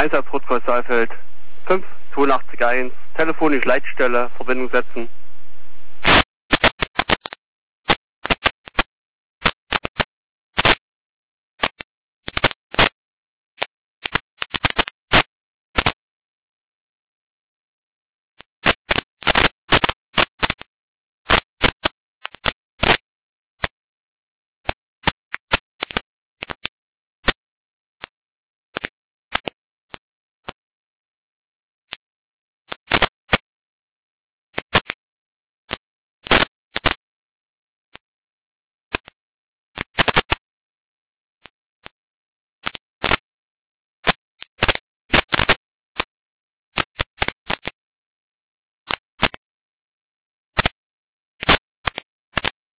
Einsatz Rotkreuz Saalfeld, 5 82 1, telefonisch Leitstelle, Verbindung setzen.